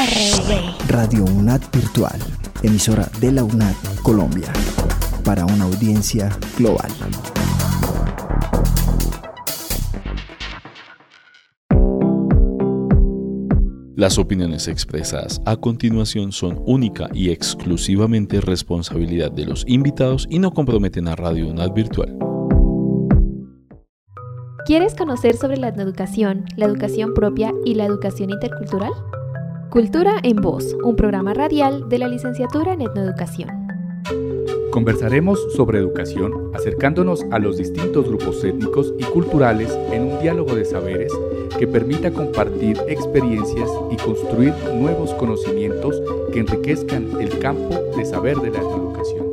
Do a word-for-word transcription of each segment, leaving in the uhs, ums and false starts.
R V. Radio UNAD Virtual, emisora de la UNAD Colombia, para una audiencia global. Las opiniones expresadas a continuación son única y exclusivamente responsabilidad de los invitados y no comprometen a Radio UNAD Virtual. ¿Quieres conocer sobre la etnoeducación, la educación propia y la educación intercultural? Cultura en Voz, un programa radial de la licenciatura en etnoeducación. Conversaremos sobre educación, acercándonos a los distintos grupos étnicos y culturales en un diálogo de saberes que permita compartir experiencias y construir nuevos conocimientos que enriquezcan el campo de saber de la etnoeducación.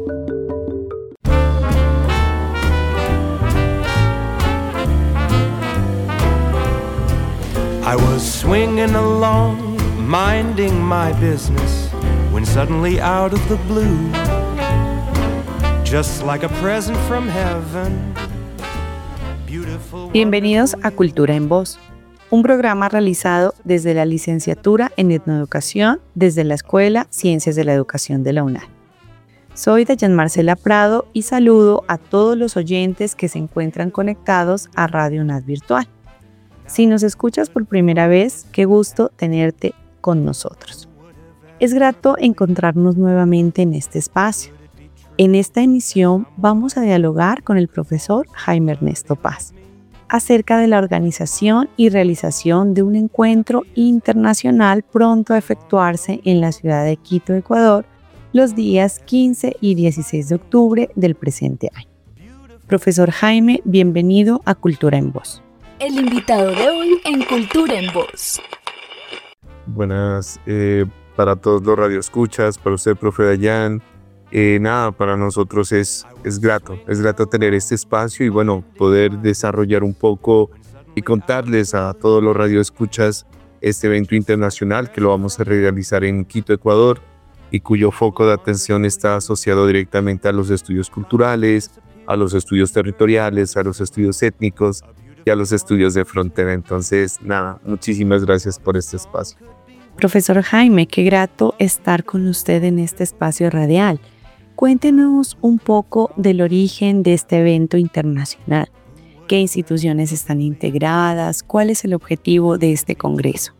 I was swinging along, minding my business, when suddenly out of the blue, just like a present from heaven, beautiful. Bienvenidos a Cultura en Voz, un programa realizado desde la licenciatura en etnoeducación desde la Escuela Ciencias de la Educación de la UNAD. Soy Dayan Marcela Prado y saludo a todos los oyentes que se encuentran conectados a Radio UNAD Virtual. Si nos escuchas por primera vez, qué gusto tenerte con nosotros. Es grato encontrarnos nuevamente en este espacio. En esta emisión vamos a dialogar con el profesor Jaime Ernesto Paz acerca de la organización y realización de un encuentro internacional pronto a efectuarse en la ciudad de Quito, Ecuador, los días quince y dieciséis de octubre del presente año. Profesor Jaime, bienvenido a Cultura en Voz. El invitado de hoy en Cultura en Voz. Buenas eh, para todos los radioescuchas, para usted, profe Dayan. Eh, nada, para nosotros es, es grato, es grato tener este espacio y bueno, poder desarrollar un poco y contarles a todos los radioescuchas este evento internacional que lo vamos a realizar en Quito, Ecuador, y cuyo foco de atención está asociado directamente a los estudios culturales, a los estudios territoriales, a los estudios étnicos y a los estudios de frontera. Entonces, nada, muchísimas gracias por este espacio. Profesor Jaime, qué grato estar con usted en este espacio radial. Cuéntenos un poco del origen de este evento internacional. ¿Qué instituciones están integradas? ¿Cuál es el objetivo de este congreso?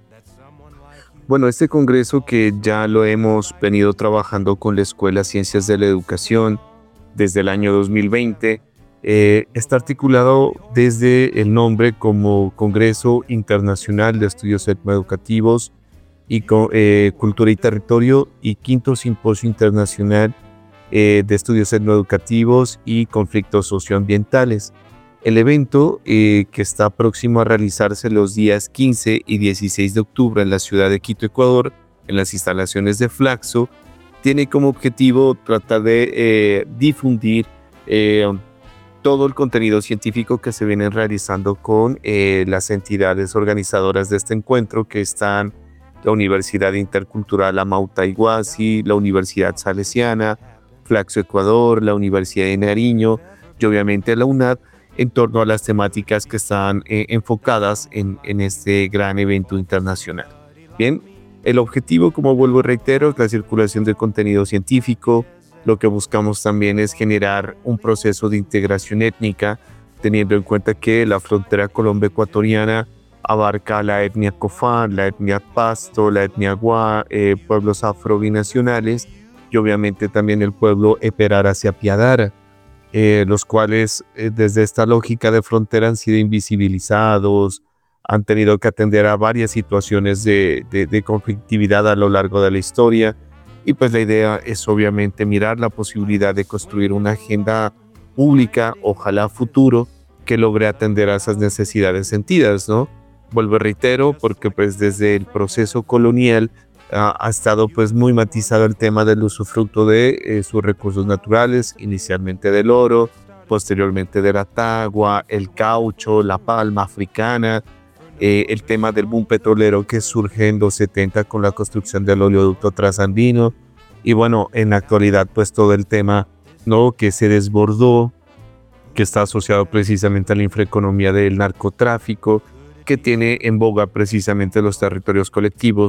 Bueno, este congreso que ya lo hemos venido trabajando con la Escuela Ciencias de la Educación desde el año dos mil veinte, Eh, está articulado desde el nombre como Congreso Internacional de Estudios Etnoeducativos y eh, Cultura y Territorio y Quinto Simposio Internacional eh, de Estudios Etnoeducativos y Conflictos Socioambientales. El evento, eh, que está próximo a realizarse los días quince y dieciséis de octubre en la ciudad de Quito, Ecuador, en las instalaciones de Flaxo, tiene como objetivo tratar de eh, difundir eh, todo el contenido científico que se viene realizando con eh, las entidades organizadoras de este encuentro, que están la Universidad Intercultural Amauta Iguazzi, la Universidad Salesiana, Flaxo Ecuador, la Universidad de Nariño y obviamente la UNAD, en torno a las temáticas que están eh, enfocadas en, en este gran evento internacional. Bien, el objetivo, como vuelvo y reitero, es la circulación de contenido científico. Lo que buscamos también es generar un proceso de integración étnica, teniendo en cuenta que la frontera Colombia-Ecuatoriana abarca la etnia Cofán, la etnia Pasto, la etnia Guá, eh, pueblos afro-binacionales y obviamente también el pueblo Eperara-Piadara, eh, los cuales eh, desde esta lógica de frontera han sido invisibilizados, han tenido que atender a varias situaciones de, de, de conflictividad a lo largo de la historia. Y pues la idea es obviamente mirar la posibilidad de construir una agenda pública, ojalá futuro, que logre atender a esas necesidades sentidas, ¿no? Vuelvo y reitero, porque pues desde el proceso colonial uh, ha estado pues muy matizado el tema del usufructo de eh, sus recursos naturales, inicialmente del oro, posteriormente de la tagua, el caucho, la palma africana, eh, el tema del boom petrolero que surge en los setenta con la construcción del oleoducto trasandino y bueno, en la actualidad pues todo el tema, ¿no?, que se desbordó, que está asociado precisamente a la infraeconomía del narcotráfico, que tiene en boga precisamente los territorios colectivos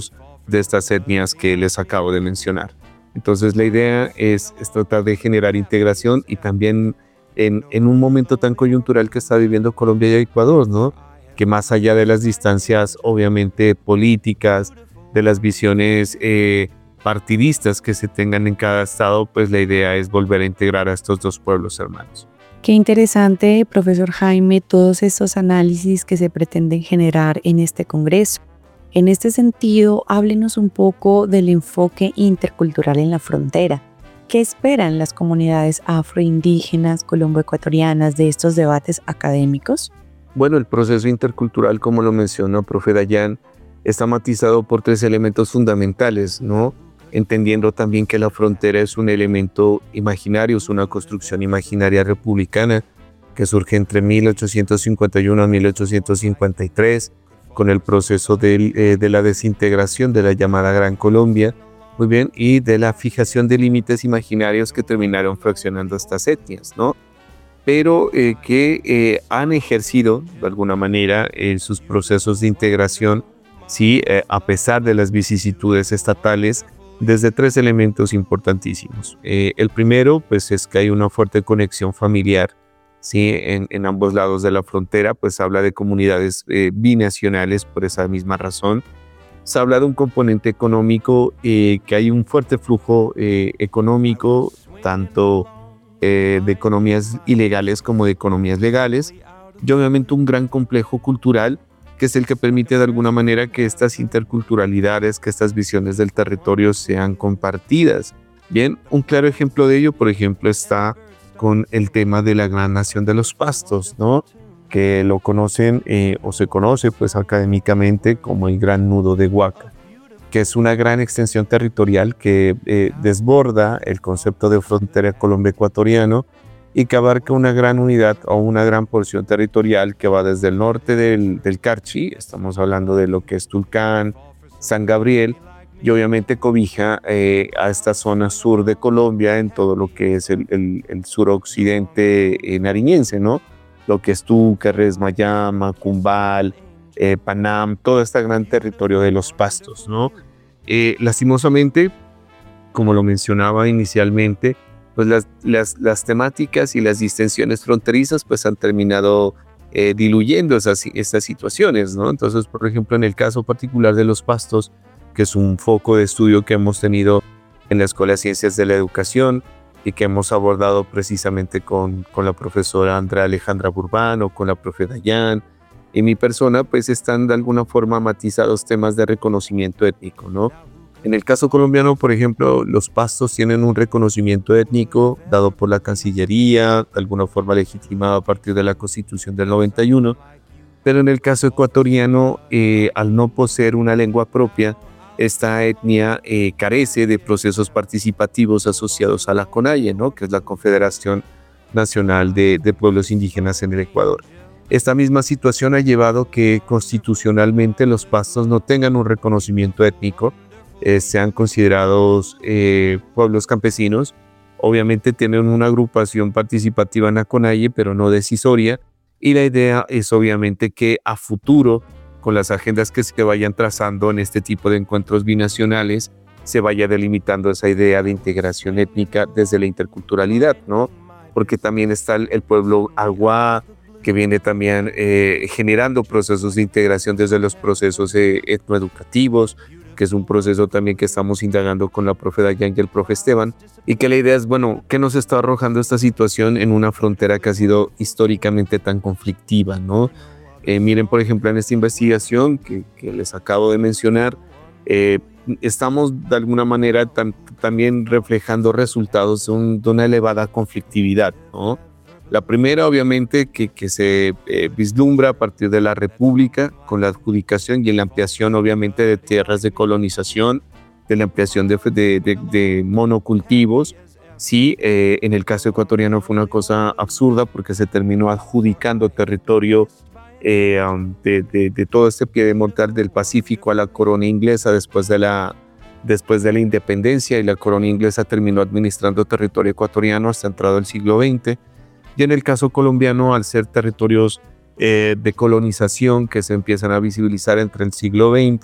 de estas etnias que les acabo de mencionar. Entonces la idea es, es tratar de generar integración y también en, en un momento tan coyuntural que está viviendo Colombia y Ecuador, ¿no? Que más allá de las distancias obviamente políticas, de las visiones eh, partidistas que se tengan en cada estado, pues la idea es volver a integrar a estos dos pueblos hermanos. Qué interesante, profesor Jaime, todos estos análisis que se pretenden generar en este congreso. En este sentido, háblenos un poco del enfoque intercultural en la frontera. ¿Qué esperan las comunidades afroindígenas, colombo-ecuatorianas de estos debates académicos? Bueno, el proceso intercultural, como lo mencionó el profe Dayan, está matizado por tres elementos fundamentales, ¿no? Entendiendo también que la frontera es un elemento imaginario, es una construcción imaginaria republicana que surge entre mil ochocientos cincuenta y uno a mil ochocientos cincuenta y tres, con el proceso de, eh, de la desintegración de la llamada Gran Colombia, muy bien, y de la fijación de límites imaginarios que terminaron fraccionando estas etnias, ¿no? Pero eh, que eh, han ejercido, de alguna manera, en sus procesos de integración, sí, eh, a pesar de las vicisitudes estatales, desde tres elementos importantísimos. Eh, el primero, pues, es que hay una fuerte conexión familiar, sí, en, en ambos lados de la frontera, pues habla de comunidades eh, binacionales por esa misma razón. Se habla de un componente económico, eh, que hay un fuerte flujo eh, económico, tanto eh, de economías ilegales como de economías legales, y obviamente un gran complejo cultural, que es el que permite de alguna manera que estas interculturalidades, que estas visiones del territorio sean compartidas. Bien, un claro ejemplo de ello, por ejemplo, está con el tema de la Gran Nación de los Pastos, ¿no? Que lo conocen eh, o se conoce pues académicamente como el Gran Nudo de Huaca, que es una gran extensión territorial que eh, desborda el concepto de frontera Colombia-Ecuatoriano y que abarca una gran unidad o una gran porción territorial que va desde el norte del, del Carchi, estamos hablando de lo que es Tulcán, San Gabriel, y obviamente cobija eh, a esta zona sur de Colombia en todo lo que es el, el, el suroccidente eh, nariñense, ¿no? Lo que es Túcares, Mayama, Cumbal, eh, Panam, todo este gran territorio de los Pastos, ¿no? Eh, lastimosamente, como lo mencionaba inicialmente, pues las, las, las temáticas y las distensiones fronterizas pues han terminado eh, diluyendo esas, esas situaciones, ¿no? Entonces, por ejemplo, en el caso particular de los Pastos, que es un foco de estudio que hemos tenido en la Escuela de Ciencias de la Educación y que hemos abordado precisamente con, con la profesora Andrea Alejandra Burbano, con la profe Dayan y mi persona, pues están de alguna forma matizados temas de reconocimiento étnico, ¿no? En el caso colombiano, por ejemplo, los Pastos tienen un reconocimiento étnico dado por la Cancillería, de alguna forma legitimado a partir de la Constitución del noventa y uno, pero en el caso ecuatoriano, eh, al no poseer una lengua propia, esta etnia eh, carece de procesos participativos asociados a la CONAIE, ¿no? Que es la Confederación Nacional de, de Pueblos Indígenas en el Ecuador. Esta misma situación ha llevado que constitucionalmente los Pastos no tengan un reconocimiento étnico, eh, sean considerados eh, pueblos campesinos. Obviamente tienen una agrupación participativa en la CONAIE, pero no decisoria, y la idea es obviamente que a futuro, con las agendas que se vayan trazando en este tipo de encuentros binacionales, se vaya delimitando esa idea de integración étnica desde la interculturalidad, ¿no? Porque también está el, el pueblo Aguá, que viene también eh, generando procesos de integración desde los procesos eh, etnoeducativos, que es un proceso también que estamos indagando con la profe Dayan y el profe Esteban, y que la idea es, bueno, ¿qué nos está arrojando esta situación en una frontera que ha sido históricamente tan conflictiva, ¿no? Eh, miren, por ejemplo, en esta investigación que, que les acabo de mencionar, eh, estamos de alguna manera tam, también reflejando resultados de, un, de una elevada conflictividad, ¿no? La primera, obviamente, que, que se eh, vislumbra a partir de la República, con la adjudicación y la ampliación, obviamente, de tierras de colonización, de la ampliación de, de, de, de monocultivos. Sí, eh, en el caso ecuatoriano fue una cosa absurda porque se terminó adjudicando territorio Eh, um, de, de, de todo este pie de montar del Pacífico a la corona inglesa después de, la, después de la independencia, y la corona inglesa terminó administrando territorio ecuatoriano hasta entrado el siglo veinte. Y en el caso colombiano, al ser territorios eh, de colonización que se empiezan a visibilizar entre el siglo veinte,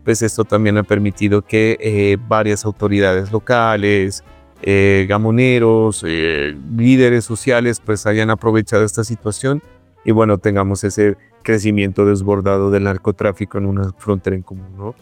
pues esto también ha permitido que eh, varias autoridades locales, eh, gamoneros, eh, líderes sociales, pues hayan aprovechado esta situación y bueno, tengamos ese crecimiento desbordado del narcotráfico en una frontera en común, ¿no?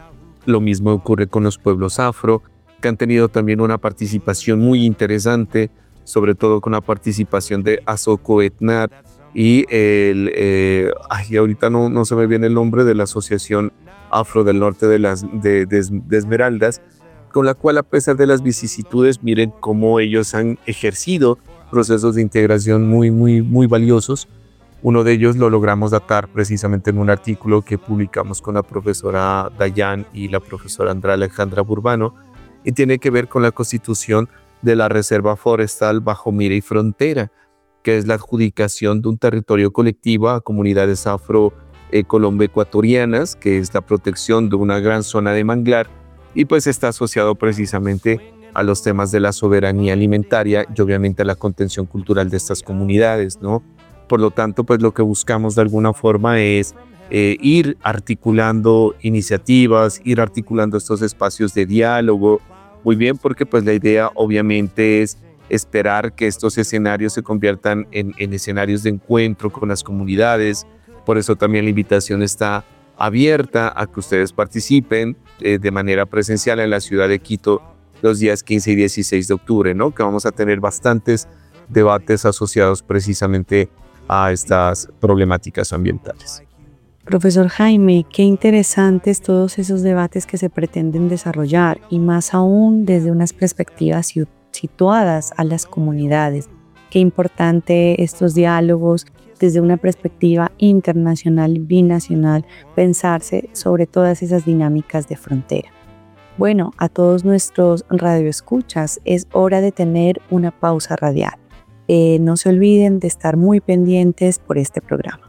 Lo mismo ocurre con los pueblos afro, que han tenido también una participación muy interesante, sobre todo con la participación de Asoko Etnar y el, eh, ay, ahorita no, no se me viene el nombre de la Asociación Afro del Norte de, las, de, de, de Esmeraldas, con la cual a pesar de las vicisitudes, miren cómo ellos han ejercido procesos de integración muy, muy, muy valiosos. Uno de ellos lo logramos datar precisamente en un artículo que publicamos con la profesora Dayan y la profesora Andrea Alejandra Burbano, y tiene que ver con la constitución de la Reserva Forestal Bajo Mira y Frontera, que es la adjudicación de un territorio colectivo a comunidades afro Eh, colombo-ecuatorianas, que es la protección de una gran zona de manglar y pues está asociado precisamente a los temas de la soberanía alimentaria y obviamente a la contención cultural de estas comunidades, ¿no? Por lo tanto, pues lo que buscamos de alguna forma es eh, ir articulando iniciativas, ir articulando estos espacios de diálogo, muy bien, porque pues la idea obviamente es esperar que estos escenarios se conviertan en, en escenarios de encuentro con las comunidades. Por eso también la invitación está abierta a que ustedes participen eh, de manera presencial en la ciudad de Quito los días quince y dieciséis de octubre, ¿no? Que vamos a tener bastantes debates asociados precisamente a estas problemáticas ambientales. Profesor Jaime, qué interesantes todos esos debates que se pretenden desarrollar y más aún desde unas perspectivas situadas a las comunidades. Qué importante estos diálogos desde una perspectiva internacional y binacional, pensarse sobre todas esas dinámicas de frontera. Bueno, a todos nuestros radioescuchas, es hora de tener una pausa radial. Eh, no se olviden de estar muy pendientes por este programa.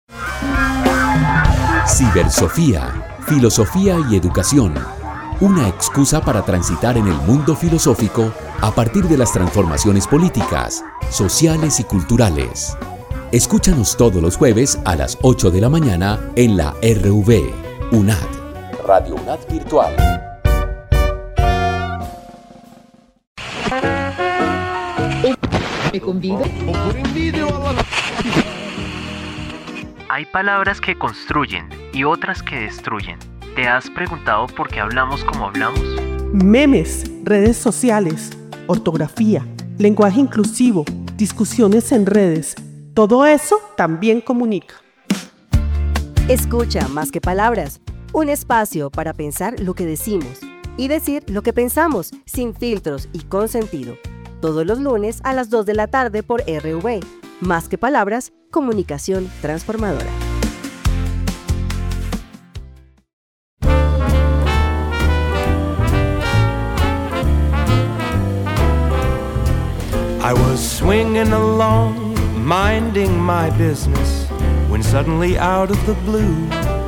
Cibersofía, filosofía y educación. Una excusa para transitar en el mundo filosófico a partir de las transformaciones políticas, sociales y culturales. Escúchanos todos los jueves a las ocho de la mañana en la R V, UNAD, Radio UNAD Virtual. ¿Me convido? Hay palabras que construyen y otras que destruyen. ¿Te has preguntado por qué hablamos como hablamos? Memes, redes sociales, ortografía, lenguaje inclusivo, discusiones en redes. Todo eso también comunica. Escucha más que palabras, un espacio para pensar lo que decimos y decir lo que pensamos, sin filtros y con sentido. Todos los lunes a las dos de la tarde por R V. Más que palabras, comunicación transformadora. I was swinging along, minding my business, when suddenly out of the blue,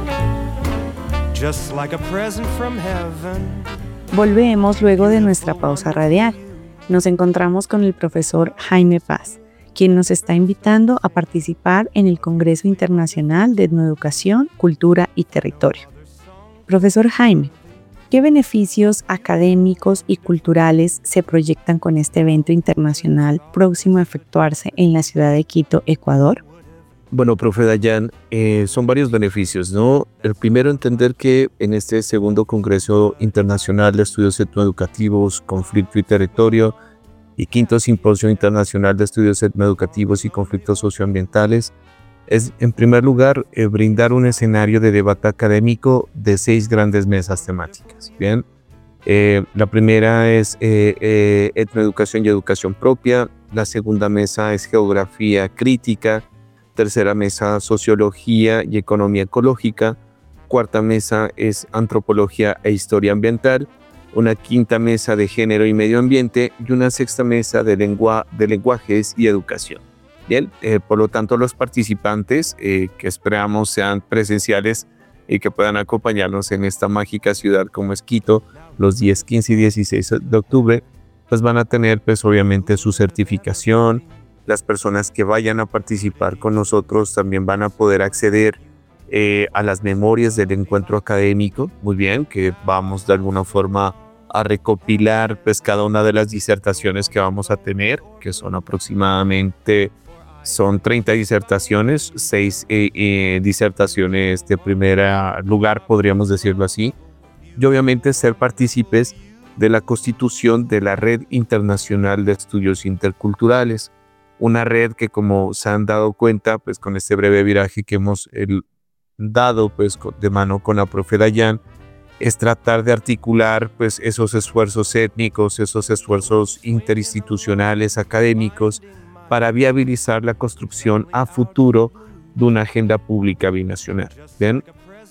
just like a present from heaven. Volvemos luego de nuestra pausa radial. Nos encontramos con el profesor Jaime Paz, quien nos está invitando a participar en el Congreso Internacional de Etnoeducación, Cultura y Territorio. Profesor Jaime, ¿qué beneficios académicos y culturales se proyectan con este evento internacional próximo a efectuarse en la ciudad de Quito, Ecuador? Bueno, profe Dayan, eh, son varios beneficios, ¿no? El primero, entender que en este segundo Congreso Internacional de Estudios Etnoeducativos, Conflicto y Territorio, y quinto Simposio Internacional de Estudios Etnoeducativos y Conflictos Socioambientales, es, en primer lugar, eh, brindar un escenario de debate académico de seis grandes mesas temáticas. Bien, eh, la primera es eh, eh, etnoeducación y educación propia, la segunda mesa es geografía crítica, tercera mesa sociología y economía ecológica, cuarta mesa es antropología e historia ambiental, una quinta mesa de género y medio ambiente y una sexta mesa de, lengua, de lenguajes y educación. Bien, eh, por lo tanto, los participantes eh, que esperamos sean presenciales y que puedan acompañarnos en esta mágica ciudad como es Quito los días quince y dieciséis de octubre, pues van a tener pues obviamente su certificación. Las personas que vayan a participar con nosotros también van a poder acceder eh, a las memorias del encuentro académico, muy bien, que vamos de alguna forma a recopilar pues cada una de las disertaciones que vamos a tener, que son aproximadamente, son treinta disertaciones, seis eh, eh, disertaciones de primer lugar, podríamos decirlo así, y obviamente ser partícipes de la constitución de la Red Internacional de Estudios Interculturales, una red que, como se han dado cuenta, pues con este breve viraje que hemos el, dado pues de mano con la profe Dayan, es tratar de articular pues esos esfuerzos étnicos, esos esfuerzos interinstitucionales, académicos, para viabilizar la construcción a futuro de una agenda pública binacional. Bien,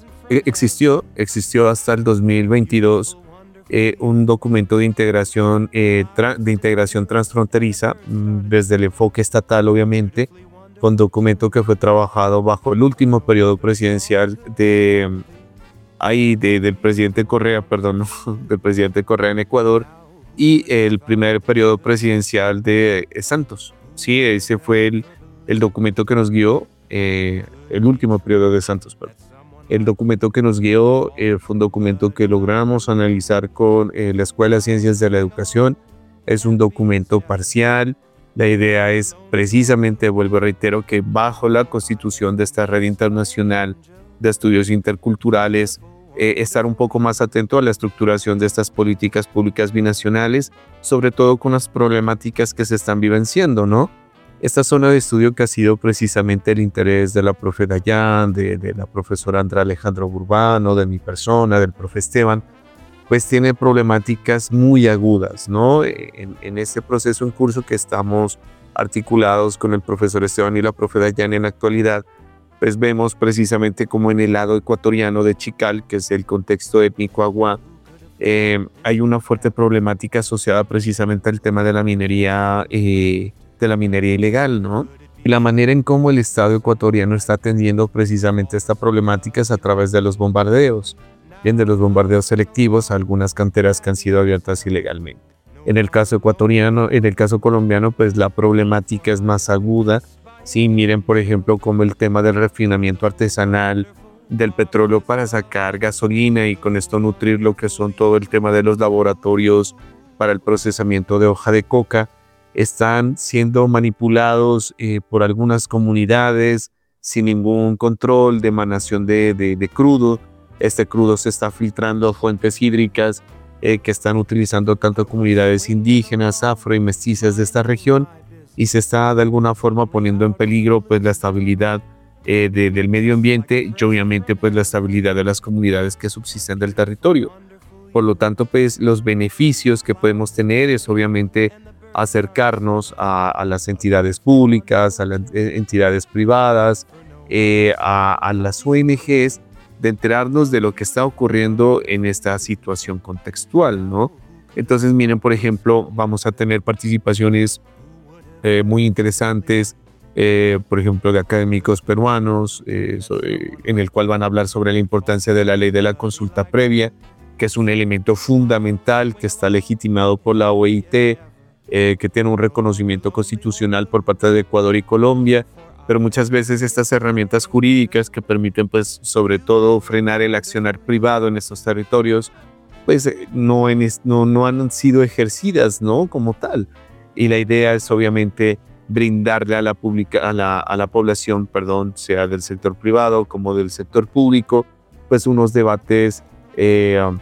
existió, existió hasta el dos mil veintidós eh, un documento de integración, eh, de integración transfronteriza, desde el enfoque estatal obviamente, con documento que fue trabajado bajo el último periodo presidencial de, ahí, de, del presidente Correa, perdón, del presidente Correa en Ecuador, y el primer periodo presidencial de Santos. Sí, ese fue el, el documento que nos guió, eh, el último periodo de Santos, perdón. El documento que nos guió eh, fue un documento que logramos analizar con eh, la Escuela de Ciencias de la Educación. Es un documento parcial. La idea es precisamente, vuelvo a reitero, que bajo la constitución de esta red internacional de estudios interculturales, eh, estar un poco más atento a la estructuración de estas políticas públicas binacionales, sobre todo con las problemáticas que se están vivenciando, ¿no? Esta zona de estudio que ha sido precisamente el interés de la profe Dayan, de, de la profesora Andrea Alejandro Burbano, de mi persona, del profe Esteban, pues tiene problemáticas muy agudas, ¿no? En, en este proceso en curso que estamos articulados con el profesor Esteban y la profe Dayan en la actualidad, pues vemos precisamente como en el lado ecuatoriano de Chikal, que es el contexto étnico agua, eh, hay una fuerte problemática asociada precisamente al tema de la minería eh, de la minería ilegal, ¿no? Y la manera en cómo el Estado ecuatoriano está atendiendo precisamente esta problemática es a través de los bombardeos, bien, de los bombardeos selectivos a algunas canteras que han sido abiertas ilegalmente. En el caso ecuatoriano, en el caso colombiano, pues la problemática es más aguda. Sí, miren, por ejemplo, como el tema del refinamiento artesanal del petróleo para sacar gasolina y con esto nutrir lo que son todo el tema de los laboratorios para el procesamiento de hoja de coca, están siendo manipulados eh, por algunas comunidades sin ningún control de emanación de, de, de crudo. Este crudo se está filtrando a fuentes hídricas eh, que están utilizando tanto comunidades indígenas, afro y mestizas de esta región, y se está de alguna forma poniendo en peligro pues la estabilidad eh, de, del medio ambiente y obviamente pues la estabilidad de las comunidades que subsisten del territorio. Por lo tanto, pues los beneficios que podemos tener es obviamente acercarnos a, a las entidades públicas, a las entidades privadas, eh, a, a las O N Ges, de enterarnos de lo que está ocurriendo en esta situación contextual, ¿no? Entonces, miren, por ejemplo, vamos a tener participaciones eh, muy interesantes, eh, por ejemplo, de académicos peruanos, eh, sobre, en el cual van a hablar sobre la importancia de la ley de la consulta previa, que es un elemento fundamental que está legitimado por la O I T, Eh, que tiene un reconocimiento constitucional por parte de Ecuador y Colombia, pero muchas veces estas herramientas jurídicas que permiten pues sobre todo frenar el accionar privado en estos territorios, pues eh, no, en, no, no han sido ejercidas, ¿no? Como tal. Y la idea es obviamente brindarle a la, publica, a la, a la población, perdón, sea del sector privado como del sector público, pues unos debates eh, um,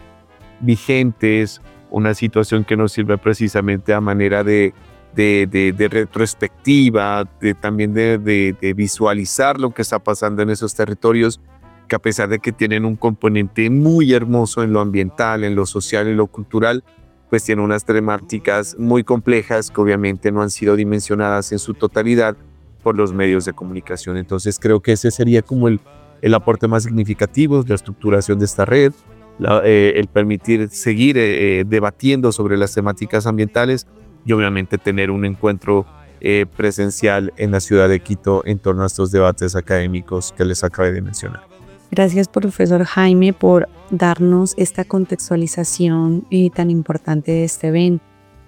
vigentes, una situación que nos sirve precisamente a manera de, de, de, de retrospectiva, de, también de, de, de visualizar lo que está pasando en esos territorios, que a pesar de que tienen un componente muy hermoso en lo ambiental, en lo social, en lo cultural, pues tienen unas temáticas muy complejas que obviamente no han sido dimensionadas en su totalidad por los medios de comunicación. Entonces creo que ese sería como el, el aporte más significativo de la estructuración de esta red, La, eh, el permitir seguir eh, debatiendo sobre las temáticas ambientales y obviamente tener un encuentro eh, presencial en la ciudad de Quito en torno a estos debates académicos que les acabé de mencionar. Gracias, profesor Jaime, por darnos esta contextualización eh, tan importante de este evento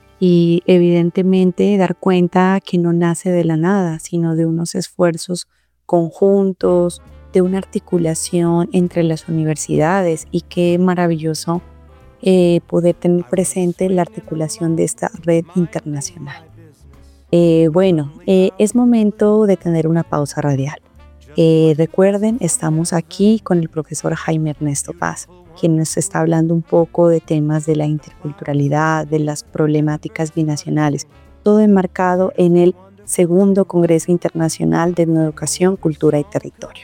y evidentemente dar cuenta que no nace de la nada, sino de unos esfuerzos conjuntos, de una articulación entre las universidades y qué maravilloso eh, poder tener presente la articulación de esta red internacional. Eh, bueno, eh, es momento de tener una pausa radial. Eh, recuerden, estamos aquí con el profesor Jaime Ernesto Paz, quien nos está hablando un poco de temas de la interculturalidad, de las problemáticas binacionales, todo enmarcado en el segundo Congreso Internacional de Etnoeducación, Cultura y Territorio.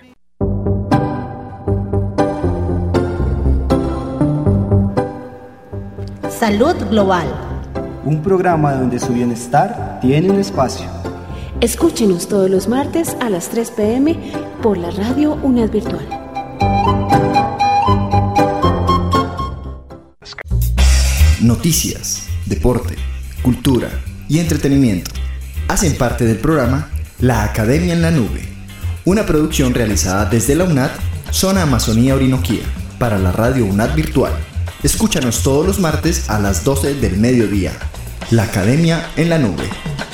Salud Global. Un programa donde su bienestar tiene un espacio. Escúchenos todos los martes a las tres pe eme por la radio UNED Virtual. Noticias, deporte, cultura y entretenimiento hacen parte del programa La Academia en la Nube, una producción realizada desde la UNAD, Zona Amazonía Orinoquía, para la radio UNAD Virtual. Escúchanos todos los martes a las doce del mediodía. La Academia en la Nube.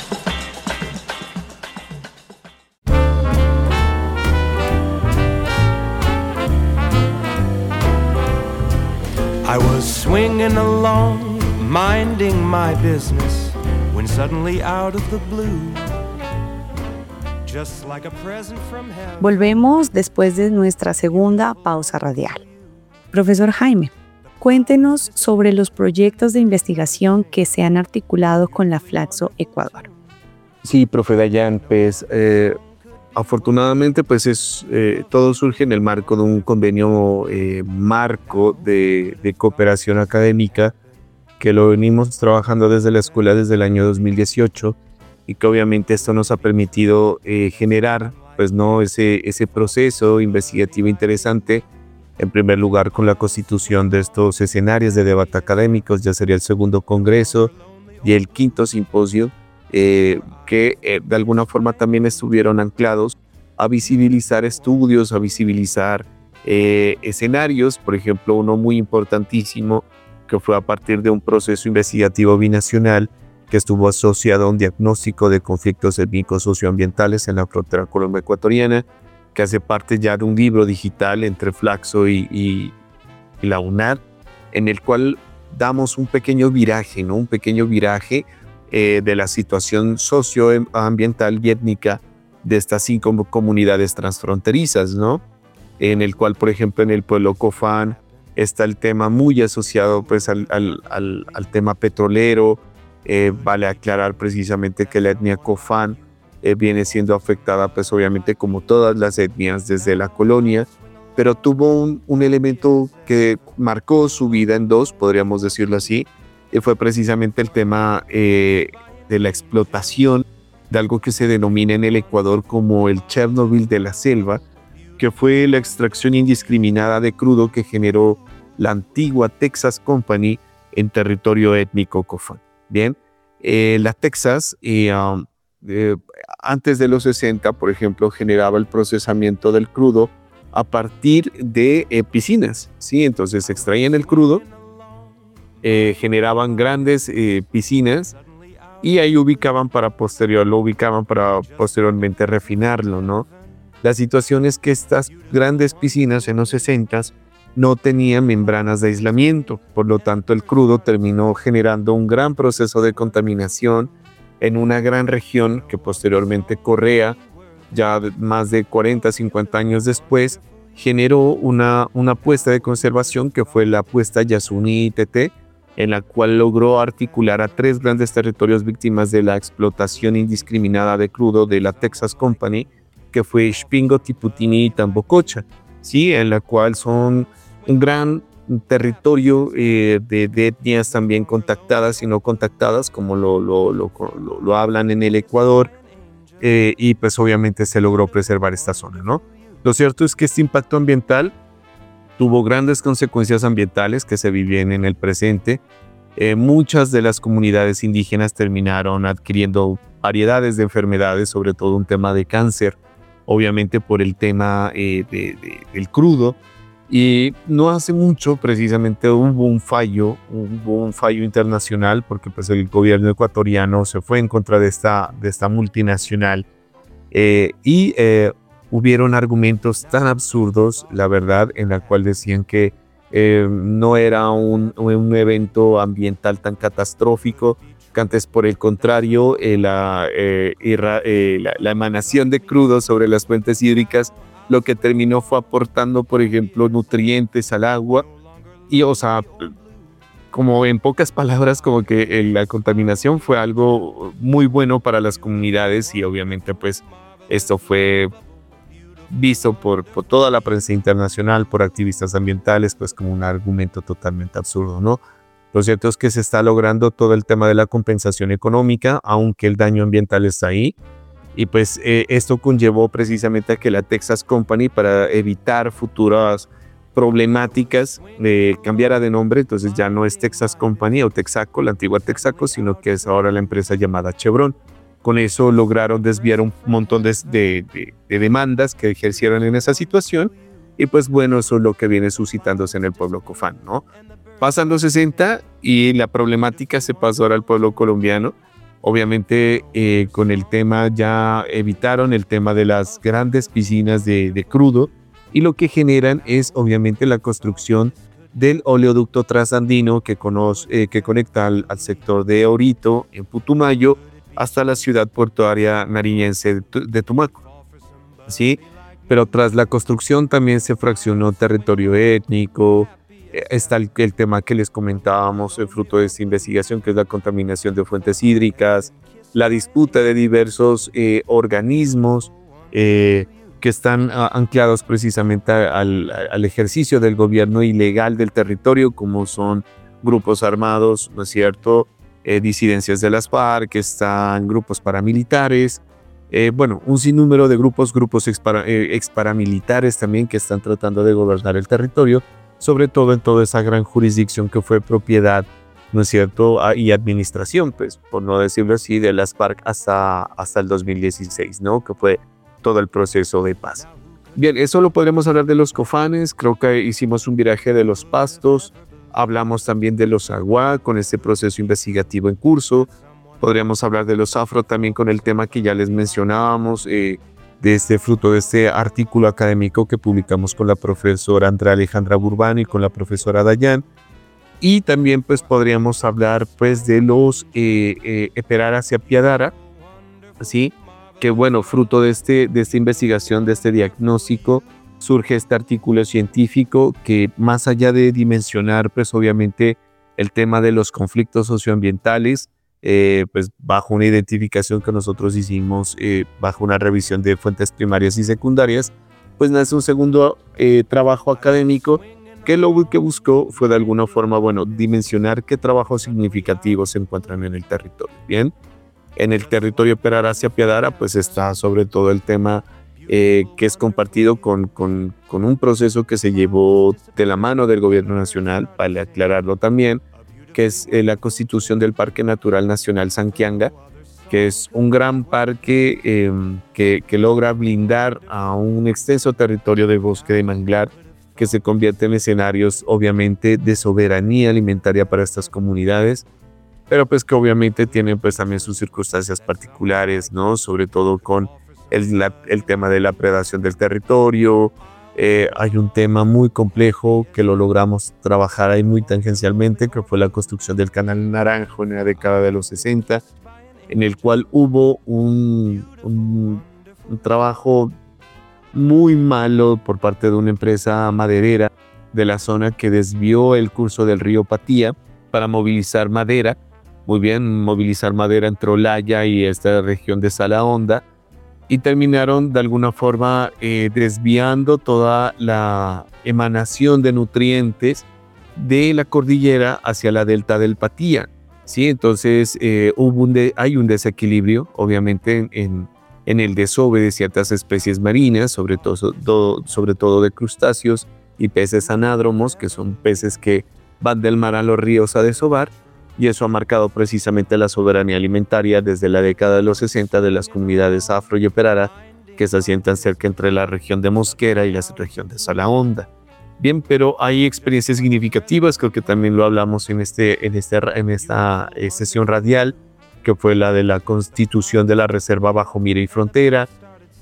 I was swinging along, minding my business, when suddenly out of the blue, just like a present from heaven. Volvemos después de nuestra segunda pausa radial. Profesor Jaime, cuéntenos sobre los proyectos de investigación que se han articulado con la Flaxo Ecuador. Sí, profe Dayan, pues eh, afortunadamente pues es, eh, todo surge en el marco de un convenio eh, marco de, de cooperación académica que lo venimos trabajando desde la escuela desde el año dos mil dieciocho y que obviamente esto nos ha permitido eh, generar pues, ¿no? ese, ese proceso investigativo interesante. En primer lugar, con la constitución de estos escenarios de debate académicos, ya sería el segundo congreso y el quinto simposio, eh, que eh, de alguna forma también estuvieron anclados a visibilizar estudios, a visibilizar eh, escenarios, por ejemplo, uno muy importantísimo que fue a partir de un proceso investigativo binacional que estuvo asociado a un diagnóstico de conflictos étnicos socioambientales en la frontera colombo-ecuatoriana, que hace parte ya de un libro digital entre Flaxo y, y, y la UNAD, en el cual damos un pequeño viraje, ¿no? un pequeño viraje eh, de la situación socioambiental y étnica de estas cinco comunidades transfronterizas, ¿no? En el cual, por ejemplo, en el pueblo Cofán está el tema muy asociado pues, al, al, al, al tema petrolero. Eh, vale aclarar precisamente que la etnia Cofán Eh, viene siendo afectada, pues obviamente como todas las etnias desde la colonia, pero tuvo un, un elemento que marcó su vida en dos, podríamos decirlo así, y fue precisamente el tema eh, de la explotación de algo que se denomina en el Ecuador como el Chernobyl de la selva, que fue la extracción indiscriminada de crudo que generó la antigua Texas Company en territorio étnico Cofán. Bien, eh, la Texas y um, Eh, antes de los sesenta, por ejemplo, generaba el procesamiento del crudo a partir de eh, piscinas, ¿sí? Entonces extraían el crudo, eh, generaban grandes eh, piscinas y ahí ubicaban para posterior, lo ubicaban para posteriormente refinarlo, ¿no? La situación es que estas grandes piscinas en los sesentas no tenían membranas de aislamiento, por lo tanto el crudo terminó generando un gran proceso de contaminación en una gran región que posteriormente Correa, ya más de cuarenta, cincuenta años después, generó una, una apuesta de conservación que fue la apuesta Yasuní-Tete, en la cual logró articular a tres grandes territorios víctimas de la explotación indiscriminada de crudo de la Texas Company, que fue Xpingo, Tiputini y Tambococha, ¿sí? En la cual son un gran un territorio eh, de, de etnias también contactadas y no contactadas, como lo, lo, lo, lo, lo hablan en el Ecuador, eh, y pues obviamente se logró preservar esta zona, ¿no? Lo cierto es que este impacto ambiental tuvo grandes consecuencias ambientales que se viven en el presente. Eh, muchas de las comunidades indígenas terminaron adquiriendo variedades de enfermedades, sobre todo un tema de cáncer, obviamente por el tema eh, de, de, del crudo. Y no hace mucho precisamente hubo un fallo, hubo un fallo internacional porque pues el gobierno ecuatoriano se fue en contra de esta, de esta multinacional eh, y eh, hubieron argumentos tan absurdos, la verdad, en la cual decían que eh, no era un, un evento ambiental tan catastrófico, que antes, por el contrario, eh, la, eh, irra, eh, la, la emanación de crudo sobre las fuentes hídricas lo que terminó fue aportando, por ejemplo, nutrientes al agua y, o sea, como en pocas palabras, como que eh, la contaminación fue algo muy bueno para las comunidades y obviamente pues esto fue visto por, por toda la prensa internacional, por activistas ambientales, pues como un argumento totalmente absurdo, ¿no? Lo cierto es que se está logrando todo el tema de la compensación económica, aunque el daño ambiental está ahí. Y pues eh, esto conllevó precisamente a que la Texas Company, para evitar futuras problemáticas, eh, cambiara de nombre. Entonces ya no es Texas Company o Texaco, la antigua Texaco, sino que es ahora la empresa llamada Chevron. Con eso lograron desviar un montón de, de, de, de demandas que ejercieron en esa situación. Y pues bueno, eso es lo que viene suscitándose en el pueblo cofán, ¿no? Pasan los sesenta y la problemática se pasó ahora al pueblo colombiano. Obviamente eh, con el tema ya evitaron el tema de las grandes piscinas de, de crudo y lo que generan es obviamente la construcción del oleoducto trasandino que, conoce, eh, que conecta al, al sector de Orito en Putumayo hasta la ciudad portuaria nariñense de, de Tumaco, ¿sí? Pero tras la construcción también se fraccionó territorio étnico. Está el, el tema que les comentábamos, el fruto de esta investigación, que es la contaminación de fuentes hídricas, la disputa de diversos eh, organismos eh, que están uh, anclados precisamente al, al ejercicio del gobierno ilegal del territorio, como son grupos armados, ¿no es cierto?, eh, disidencias de las FARC, están grupos paramilitares, eh, bueno, un sinnúmero de grupos, grupos expara, eh, exparamilitares también que están tratando de gobernar el territorio, sobre todo en toda esa gran jurisdicción que fue propiedad, ¿no es cierto?, y administración, pues, por no decirlo así, de las FARC hasta, hasta el dos mil dieciséis, ¿no?, que fue todo el proceso de paz. Bien, eso lo podremos hablar de los cofanes. Creo que hicimos un viraje de los pastos, hablamos también de los aguá con este proceso investigativo en curso, podríamos hablar de los afro también con el tema que ya les mencionábamos, eh, de este fruto de este artículo académico que publicamos con la profesora Andrea Alejandra Burbano y con la profesora Dayan. Y también pues podríamos hablar pues de los eh, eh, Eperara hacia Piadara, ¿sí? Que bueno, fruto de, este, de esta investigación, de este diagnóstico, surge este artículo científico que más allá de dimensionar pues obviamente el tema de los conflictos socioambientales, Eh, pues bajo una identificación que nosotros hicimos, eh, bajo una revisión de fuentes primarias y secundarias, pues nace un segundo eh, trabajo académico que lo que buscó fue de alguna forma, bueno, dimensionar qué trabajos significativos se encuentran en el territorio. Bien, en el territorio Eperara hacia Piadara, pues está sobre todo el tema eh, que es compartido con, con, con un proceso que se llevó de la mano del gobierno nacional, para aclararlo también, que es eh, la constitución del Parque Natural Nacional Sanquianga, que es un gran parque eh, que, que logra blindar a un extenso territorio de bosque de manglar que se convierte en escenarios obviamente de soberanía alimentaria para estas comunidades, pero pues que obviamente tienen pues también sus circunstancias particulares, ¿no? Sobre todo con el, la, el tema de la predación del territorio. Eh, hay un tema muy complejo que lo logramos trabajar ahí muy tangencialmente, que fue la construcción del Canal Naranjo en la década de los sesenta, en el cual hubo un, un, un trabajo muy malo por parte de una empresa maderera de la zona que desvió el curso del río Patía para movilizar madera, muy bien, movilizar madera entre Olaya y esta región de Sala Honda, y terminaron de alguna forma eh, desviando toda la emanación de nutrientes de la cordillera hacia la delta del Patía, ¿sí? Entonces eh, hubo un de, hay un desequilibrio, obviamente, en, en, en el desove de ciertas especies marinas, sobre todo, do, sobre todo de crustáceos y peces anádromos, que son peces que van del mar a los ríos a desovar, y eso ha marcado precisamente la soberanía alimentaria desde la década de los sesenta de las comunidades afro y eperara que se asientan cerca entre la región de Mosquera y la región de Sala Honda. Bien, pero hay experiencias significativas, creo que también lo hablamos en, este, en, este, en esta eh, sesión radial, que fue la de la constitución de la Reserva Bajo Mira y Frontera,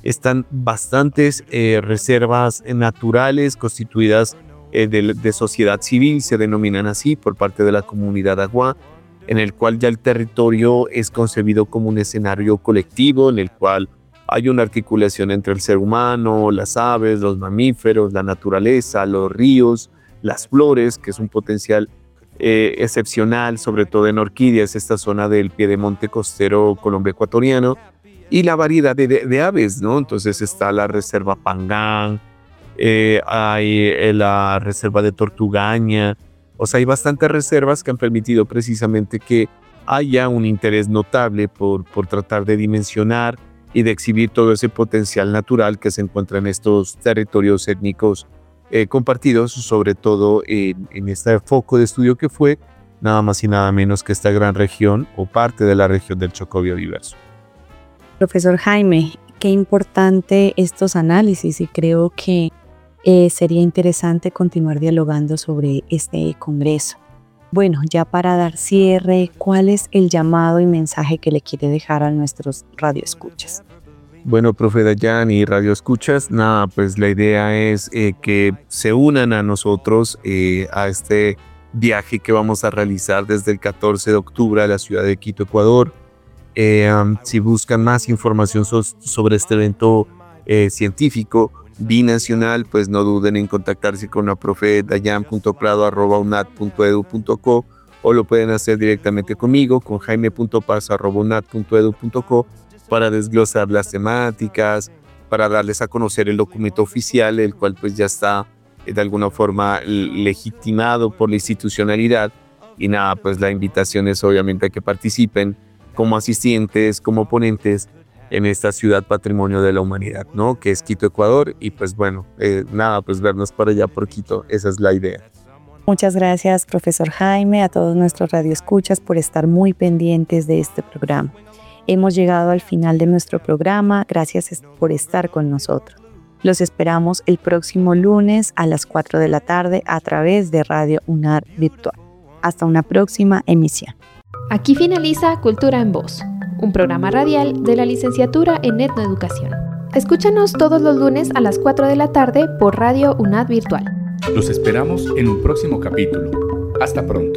están bastantes eh, reservas naturales constituidas eh, de, de sociedad civil, se denominan así, por parte de la comunidad Aguá, en el cual ya el territorio es concebido como un escenario colectivo, en el cual hay una articulación entre el ser humano, las aves, los mamíferos, la naturaleza, los ríos, las flores, que es un potencial eh, excepcional, sobre todo en orquídeas, esta zona del piedemonte costero Colombia ecuatoriano, y la variedad de, de, de aves, ¿no? Entonces está la reserva Pangán, eh, hay la reserva de Tortugaña, o sea, hay bastantes reservas que han permitido precisamente que haya un interés notable por, por tratar de dimensionar y de exhibir todo ese potencial natural que se encuentra en estos territorios étnicos eh, compartidos, sobre todo en, en este foco de estudio que fue nada más y nada menos que esta gran región o parte de la región del Chocó biodiverso. Profesor Jaime, qué importante estos análisis y creo que eh, sería interesante continuar dialogando sobre este congreso. Bueno, ya para dar cierre, ¿cuál es el llamado y mensaje que le quiere dejar a nuestros radioescuchas? Bueno, profe Dayan y radioescuchas, nada, pues la idea es eh, que se unan a nosotros eh, a este viaje que vamos a realizar desde el catorce de octubre a la ciudad de Quito, Ecuador. Eh, um, si buscan más información so- sobre este evento eh, científico binacional, pues no duden en contactarse con la profe dayan punto prado arroba unad punto edu punto co o lo pueden hacer directamente conmigo, con jaime punto parza arroba unad punto edu punto co para desglosar las temáticas, para darles a conocer el documento oficial, el cual pues ya está eh, de alguna forma legitimado por la institucionalidad. Y nada, pues la invitación es obviamente a que participen como asistentes, como ponentes en esta ciudad patrimonio de la humanidad, ¿no? Que es Quito, Ecuador, y pues bueno, eh, nada, pues vernos por allá por Quito, esa es la idea. Muchas gracias, profesor Jaime, a todos nuestros radioescuchas por estar muy pendientes de este programa. Hemos llegado al final de nuestro programa, gracias por estar con nosotros. Los esperamos el próximo lunes a las cuatro de la tarde a través de Radio UNAD Virtual. Hasta una próxima emisión. Aquí finaliza Cultura en Voz, un programa radial de la licenciatura en Etnoeducación. Escúchanos todos los lunes a las cuatro de la tarde por Radio UNAD Virtual. Los esperamos en un próximo capítulo. Hasta pronto.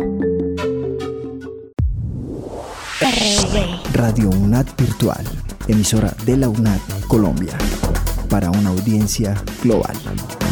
Radio UNAD Virtual, emisora de la UNAD Colombia, para una audiencia global.